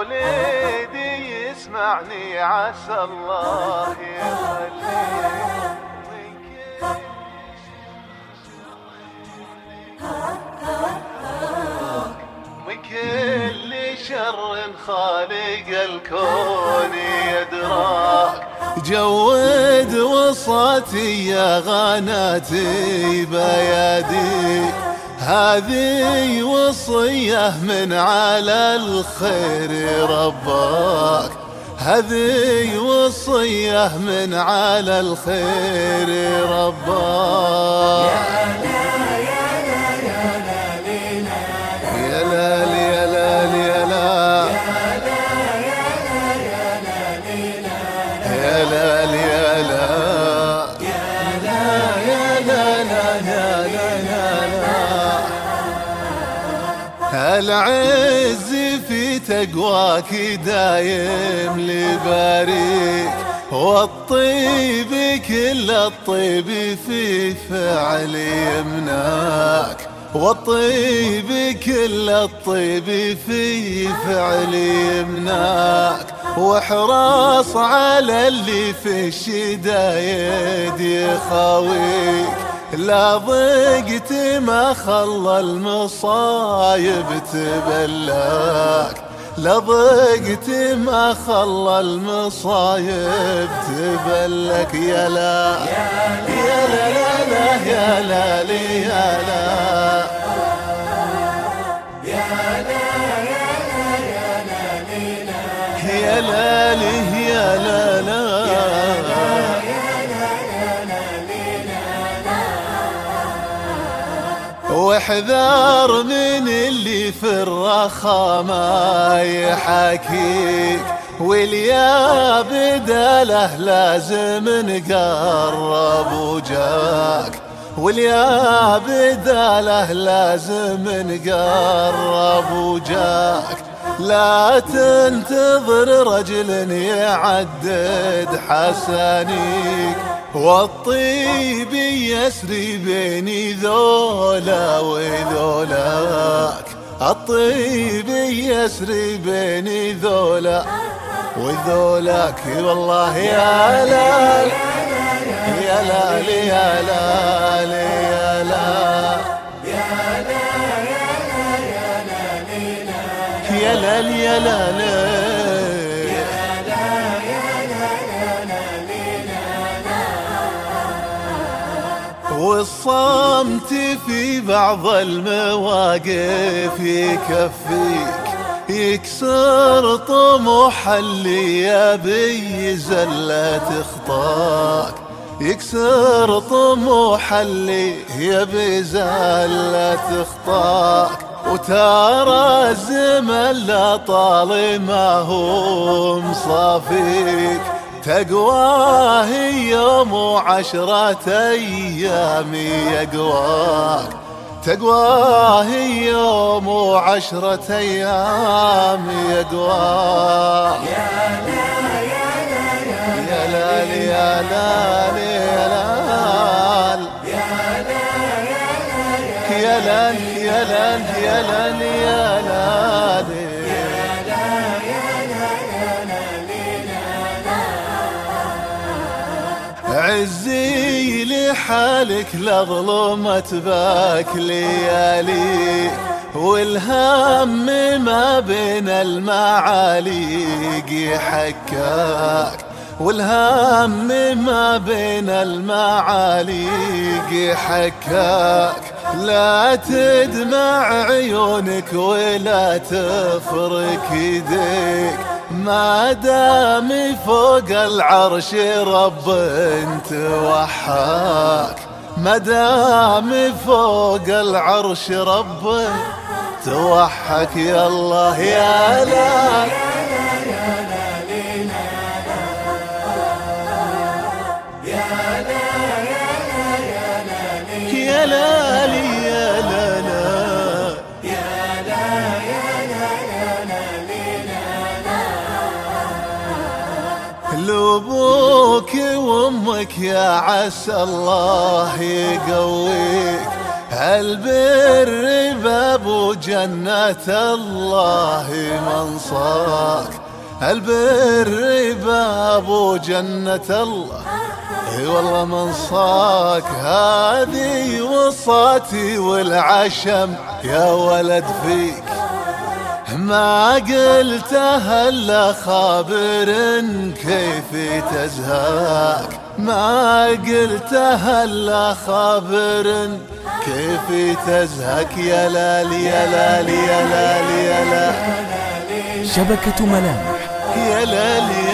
وليدي يسمعني عسى الله يخليه من كل شر خالق الكون يدراك. جود وصاتي يا غناتي بيديك، هذه وصية من على الخير رباك، هذه وصية من على الخير رباك. يا لا يا لا يا لا يا لا يا لا العز في تقواك دايم لباريك، والطيب كل الطيب في فعل يمناك، والطيب كل الطيب في فعل يمناك. واحرص على اللي في الشدايد يخاويك، لا ضقت ما خلى المصايب تبلاك، لا ضقت ما خلى المصايب تبلك. يا لا يا لا لا يا لا يا لا يا لا يا لا لا واحذر من اللي في الرخا ما يحاكيك، واليا بداله لازم نقرب وجاك، واليا بداله لازم نقرب وجاك. لا تنتظر رجل يعدد حسانيك، والطيب يسري بيني ذولا وذولاك، الطيب يسري بيني ذولا وذولاك. والله يا لا يا لا يا لا يا لا يا لا يا لا والصمت في بعض المواقف يكفيك، يكسر طموح اللي يبي زلة خطاك، يكسر طموح اللي يبي زلة خطاك. وترى الزمن لا طالما هو مصافيك، تقواه يوم وعشرة أيام يقواك، تقواه يوم وعشرة أيام يقواك. يا لا يا لا يا لا يا لا يا لا يا لا يا لا عزي لحالك لظلمة باك لياليك، والهم ما بين المعاليق يحكاك، والهم ما بين المعاليق يحكاك. لا تدمع عيونك ولا تفرك يديك، ما دام فوق العرش رب انت وحاك، ما دام فوق العرش رب توحك. يا الله يا لا يا لا يا لا لا لابوك وامك يا عسى الله يقويك، البر باب جنة الله من صاك، البر باب جنة الله اي والله من صاك. هذه وصاتي والعشم يا ولد فيك، ما قلتها الا خابر كيف تزهاك، ما قلتها الا خابر كيف تزهك. يا لالي يا لالي يا لالي يا لالي شبكة ملامح. يا لالي